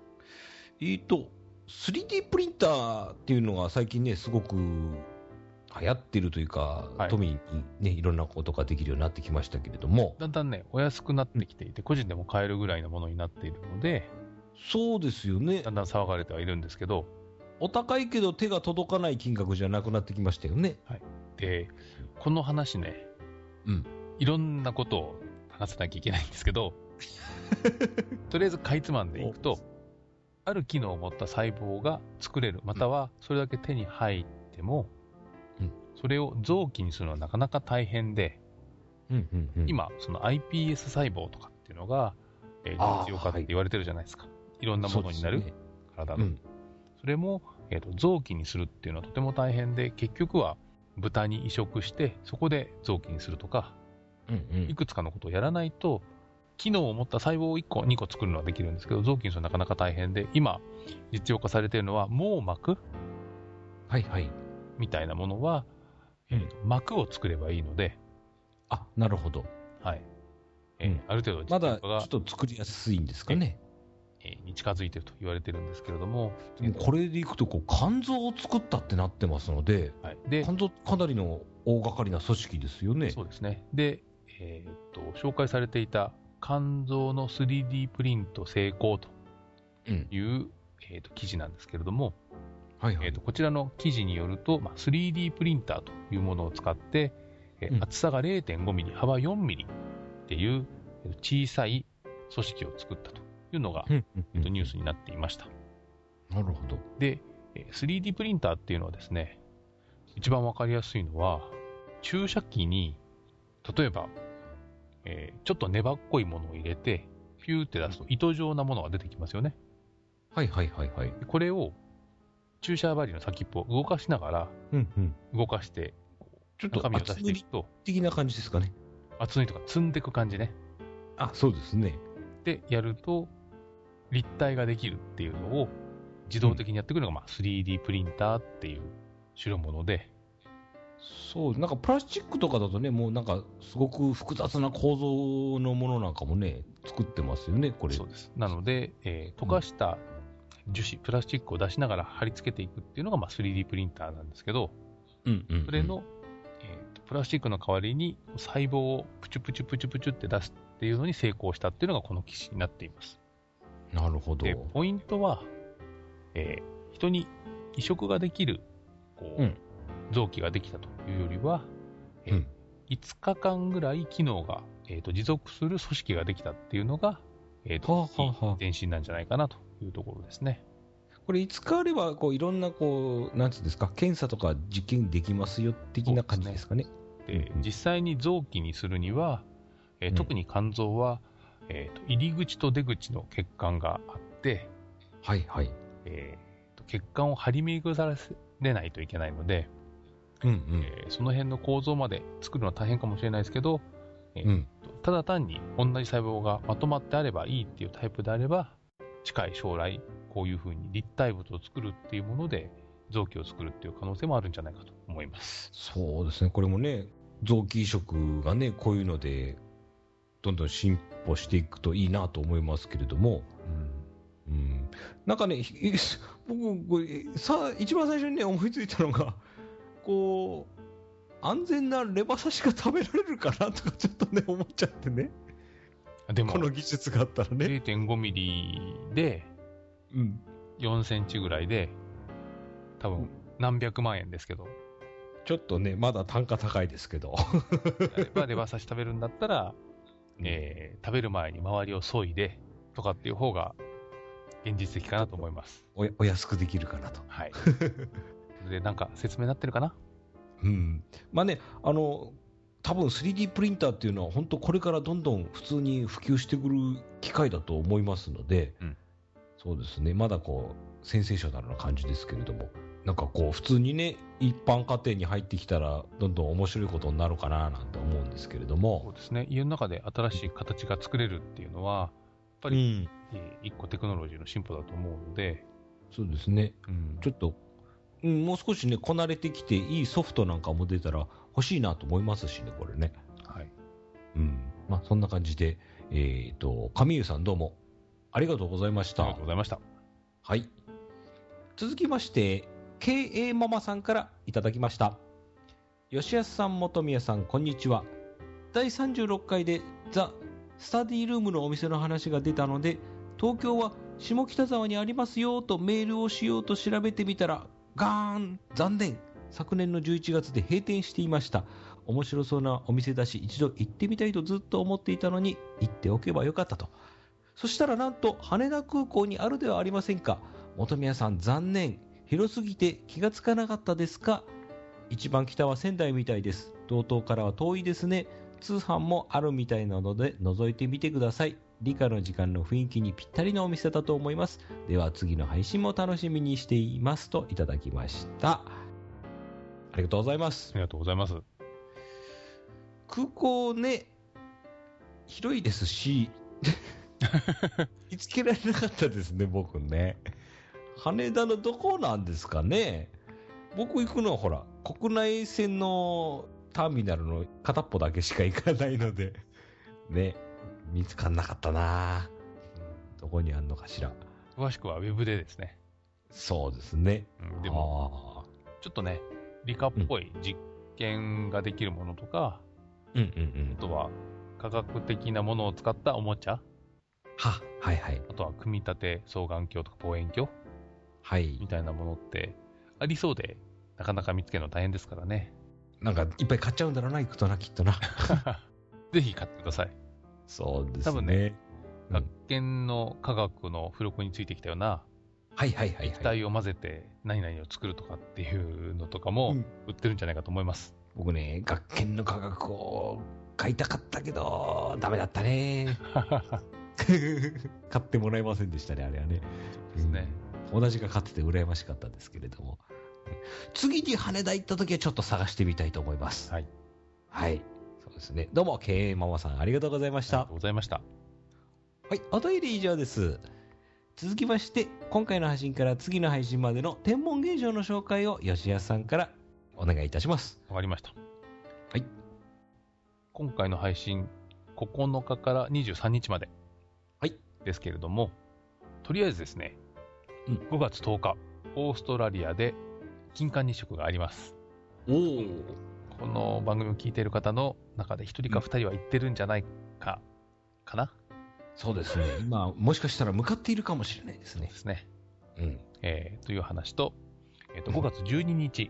3D プリンターっていうのが最近ね、すごく流行ってるというか、都民にね、いろんなことができるようになってきましたけれども。 だんだんね、お安くなってきていて、個人でも買えるぐらいのものになっているので、 そうですよね。 だんだん騒がれてはいるんですけど、 お高いけど手が届かない金額じゃなくなってきましたよね。 はい。で、この話ね、いろんなことを話さなきゃいけないんですけど、とりあえずかいつまんでいくと、ある機能を持った細胞が作れる、またはそれだけ手に入っても、それを臓器にするのはなかなか大変で、今、その iPS 細胞とかっていうのが、実用化って言われてるじゃないですか。いろんなものになる体の。それも、臓器にするっていうのはとても大変で、結局は豚に移植して、そこで臓器にするとか、いくつかのことをやらないと、機能を持った細胞を1個、2個作るのはできるんですけど、臓器にするのはなかなか大変で、今、実用化されているのは、網膜みたいなものは、膜を作ればいいので。 なるほど。 はい。ある程度まだちょっと作りやすいんですかね。 に近づいていると言われてるんですけれども。 これでいくと、肝臓を作ったってなってますので、で肝臓かなりの大掛かりな組織ですよね。 そうですね。で、紹介されていた肝臓の 3D プリント成功という、記事なんですけれども、こちらの記事によると、3D プリンターというものを使って、厚さが 0.5 ミリ、幅4ミリっていう小さい組織を作ったというのが、ニュースになっていました。 なるほど。 で、3D プリンターっていうのはですね、一番わかりやすいのは、注射器に、例えば、ちょっと粘っこいものを入れて、ピューって出すと糸状なものが出てきますよね。これを、注射針の先っぽを動かしながら、動かして、 ちょっと中身を出していくと。的な感じですかね。 厚塗りとか積んでいく感じね。 そうですね。 で、やると、立体ができるっていうのを自動的にやってくるのが、3D プリンターっていう種のもので。 そう、なんかプラスチックとかだとね、もうなんかすごく複雑な構造のものなんかもね、作ってますよね、これ。 そうです。なので、溶かした樹脂、プラスチックを出しながら貼り付けていくっていうのが、3D プリンターなんですけど、それの、プラスチックの代わりに細胞をプチュプチュプチュプチュって出すっていうのに成功したっていうのがこの記事になっています。 なるほど。 で、ポイントは、人に移植ができる、臓器ができたというよりは、5日間ぐらい機能が、持続する組織ができたっていうのが、前進なんじゃないかなというところですね。 これ5日あれば、いろんな、なんていうんですか、検査とか実験できますよ、的な感じですかね。 で、実際に臓器にするには、特に肝臓は、入り口と出口の血管があって、血管を張り巡らせれないといけないので、その辺の構造まで作るのは大変かもしれないですけど、ただ単に同じ細胞がまとまってあればいいっていうタイプであれば、近い将来、こういうふうに立体物を作るっていうもので、臓器を作るっていう可能性もあるんじゃないかと思います。 そうですね。これもね、臓器移植がね、こういうので、 どんどん進歩していくといいなと思いますけれども、なんかね、僕、一番最初にね、思いついたのが、こう、安全なレバ刺しが食べられるかなとか、ちょっとね、思っちゃってね。 でも、 この技術があったらね。 0.5 ミリで、4センチぐらいで、多分、何百万円ですけど。 ちょっとね、まだ単価高いですけど。 レバ刺し食べるんだったら、食べる前に周りを削いで、とかっていう方が、現実的かなと思います。 お安くできるかなと。 はい。で、なんか説明になってるかな？ まあね、多分 3D プリンターっていうのは本当これからどんどん普通に普及してくる機械だと思いますので、そうですね、まだこう、センセーショナルな感じですけれども、なんかこう、普通にね、一般家庭に入ってきたら、どんどん面白いことになるかななんて思うんですけれども。 そうですね、家の中で新しい形が作れるっていうのは、やっぱり、一個テクノロジーの進歩だと思うので、 そうですね、ちょっと、もう少しね、こなれてきて、いいソフトなんかも出たら欲しいなと思いますしね、これね。 はい。 まあ、そんな感じで、上湯さんどうもありがとうございました。 ありがとうございました。 はい。続きまして、KA ママさんからいただきました。吉安さん、本宮さん、こんにちは。第36回でザ・スタディルームのお店の話が出たので、東京は下北沢にありますよとメールをしようと調べてみたら、ガーン残念昨年の11月で閉店していました。面白そうなお店だし、一度行ってみたいとずっと思っていたのに、行っておけばよかったと。そしたらなんと羽田空港にあるではありませんか。本宮さん残念。広すぎて気がつかなかったですか。一番北は仙台みたいです。道東からは遠いですね。通販もあるみたいなので覗いてみてください。理科の時間の雰囲気にぴったりなお店だと思います。では次の配信も楽しみにしていますといただきました。ありがとうございます。 ありがとうございます。 空港ね、広いですし、見つけられなかったですね、僕ね。羽田のどこなんですかね。僕行くのはほら、国内線のターミナルの片っぽだけしか行かないので、ね、見つかんなかったな。どこにあんのかしら。 詳しくはウェブでですね。 そうですね。 でも、ちょっとね、理科っぽい実験ができるものとか、あとは科学的なものを使ったおもちゃ。 はいはい。 あとは組み立て双眼鏡とか望遠鏡みたいなものってありそうで、なかなか見つけるの大変ですからね。 なんかいっぱい買っちゃうんだろうな、行くとな、きっとな。 ぜひ買ってください。 そうですね。 多分ね、学研の科学の付録についてきたような、液体を混ぜて何々を作るとかっていうのとかも売ってるんじゃないかと思います。 僕ね、学研の科学を買いたかったけど、ダメだったね。買ってもらえませんでしたね、あれはね。 そうですね。 同じが買ってて羨ましかったんですけれども。次に羽田行った時はちょっと探してみたいと思います。はい。そうですね。どうも、KA ママさんありがとうございました。 ありがとうございました。 はい、お便り以上です。続きまして、今回の配信から次の配信までの天文現象の紹介を吉安さんからお願いいたします。 わかりました。 はい。 今回の配信、9日から23日まで。ですけれども、とりあえずですね、5月10日、オーストラリアで金環日食があります。この番組を聞いている方の中で1人か2人は行ってるんじゃないかな。 そうですね。今、もしかしたら向かっているかもしれないですね。 そうですね。という話と、5月12日、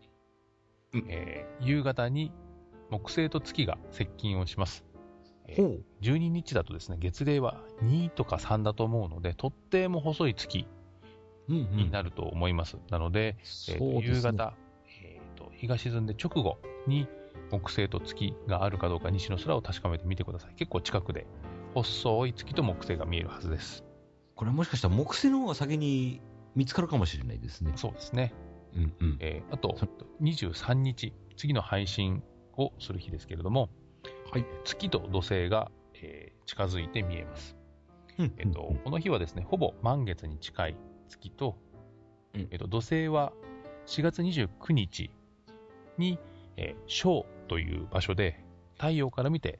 夕方に木星と月が接近をします。12日だとですね、月齢は2とか3だと思うので、とっても細い月になると思います。なので、夕方、日が沈んで直後に木星と月があるかどうか西の空を確かめてみてください。結構近くで細い月と木星が見えるはずです。 これはもしかしたら木星の方が先に見つかるかもしれないですね。 そうですね。あと、23日、次の配信をする日ですけれども、月と土星が、近づいて見えます。この日はですね、ほぼ満月に近い月と、土星は4月29日に、小という場所で太陽から見て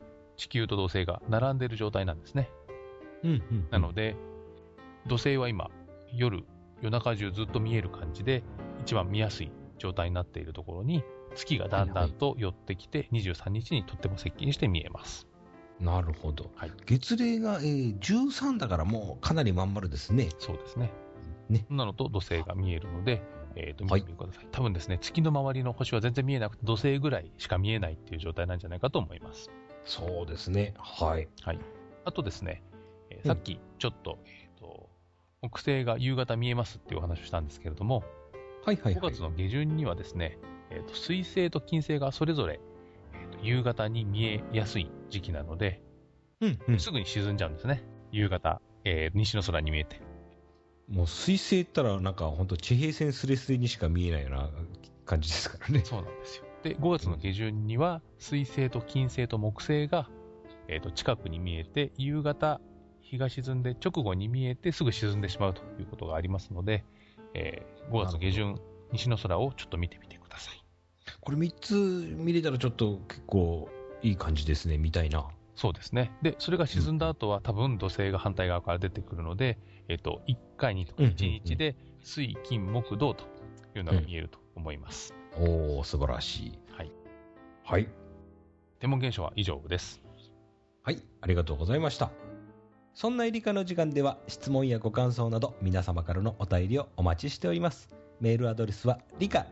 地球と土星が並んでいる状態なんですね。なので、土星は今、夜中中ずっと見える感じで、一番見やすい状態になっているところに、月がだんだんと寄ってきて、23日にとっても接近して見えます。 なるほど。月齢が、13だからもうかなりまん丸ですね。 そうですね。そんなのと土星が見えるので、見てみてください。多分ですね、月の周りの星は全然見えなくて、土星ぐらいしか見えないっていう状態なんじゃないかと思います。 そうですね。はい。 あとですね、さっきちょっと、木星が夕方見えますっていうお話をしたんですけれども、5月の下旬にはですね、水星と金星がそれぞれ、夕方に見えやすい時期なので、すぐに沈んじゃうんですね。夕方、西の空に見えて。 もう水星ったらなんか本当地平線スレスレにしか見えないような感じですからね。 そうなんですよ。で、5月の下旬には水星と金星と木星が、近くに見えて、夕方日が沈んで直後に見えてすぐ沈んでしまうということがありますので、5月下旬、西の空をちょっと見てみてください。 これ3つ見れたらちょっと結構いい感じですね、みたいな。 そうですね。で、それが沈んだ後は、多分土星が反対側から出てくるので、1回にとか1日で水、金、木、土というのが見えると思います。 おー、素晴らしい。はい。 天文現象は以上です。 はい、ありがとうございました。そんな理科の時間では質問やご感想など皆様からのお便りをお待ちしております。メールアドレスは理科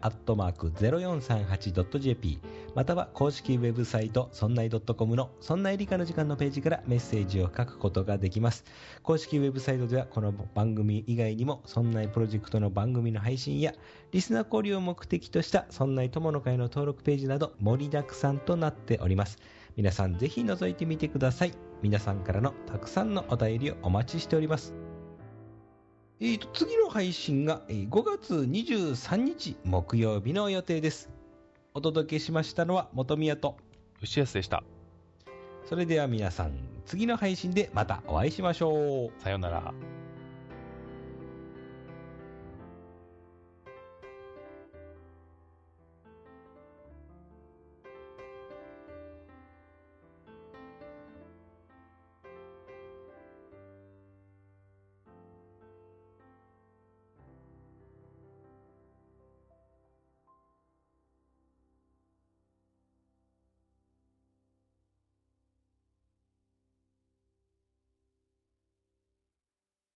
@0438.jp または公式ウェブサイトそんない .com のそんない理科の時間のページからメッセージを書くことができます。公式ウェブサイトではこの番組以外にもそんないプロジェクトの番組の配信やリスナー交流を目的としたそんない友の会の登録ページなど盛りだくさんとなっております。皆さんぜひ覗いてみてください。皆さんからのたくさんのお便りをお待ちしております。次の配信が5月23日木曜日の予定です。お届けしましたのは本宮と吉安でした。 それでは皆さん、次の配信でまたお会いしましょう。 さようなら。